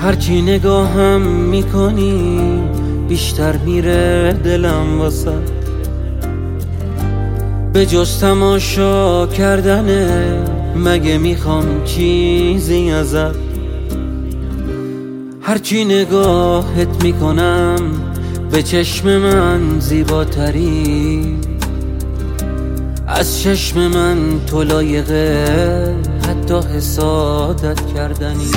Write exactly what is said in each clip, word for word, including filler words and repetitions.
هرچی نگاهم میکنی بیشتر میره دلم واسه، به جز تماشا کردنه مگه میخوام چیزی ازت. هرچی نگاهت میکنم به چشم من زیباتری، از چشم من تو لایقه حتی حسادت کردنی.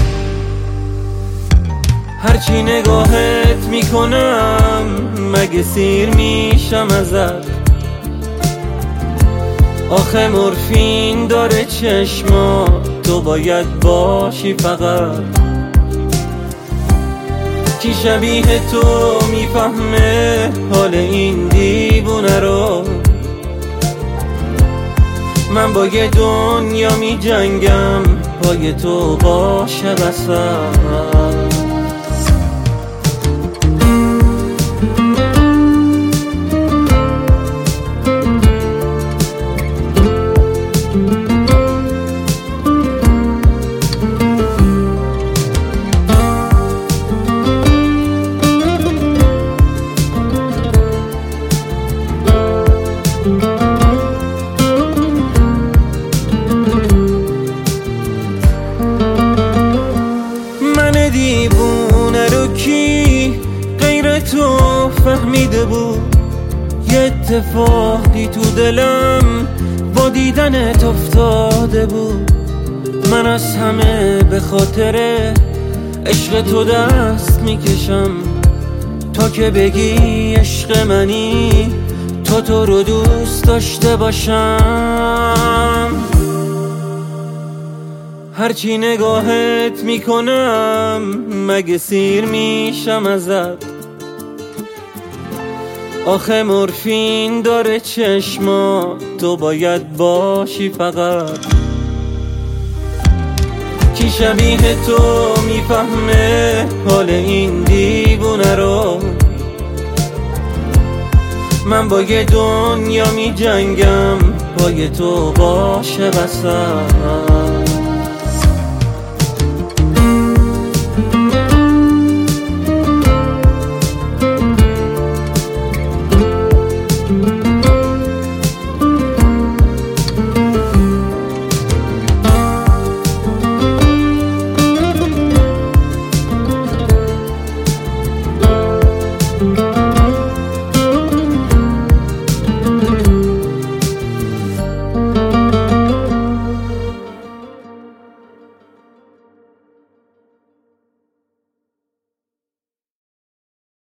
هرچی نگاهت میکنم مگه سیر میشم ازت، آخه مورفین داره چشما تو باید باشی فقط. کی شبیه تو میفهمه حال این دیوونه رو، من با یه دنیا می جنگم پای تو باشه بسم. دیوونه رو کی غیر تو فهمیده بود؟ یه اتفاقی تو دلم با دیدنت افتاده بود. من از همه به خاطر عشق تو دست میکشم، تا که بگی عشق منی تو تو رو دوست داشته باشم. هرچی نگاهت میکنم مگه سیر میشم ازت، آخه مورفین داره چشما تو باید باشی فقط. کی شبیه تو میفهمه حال این دیوونه رو، من با یه دنیا میجنگم پای تو باشه بسم.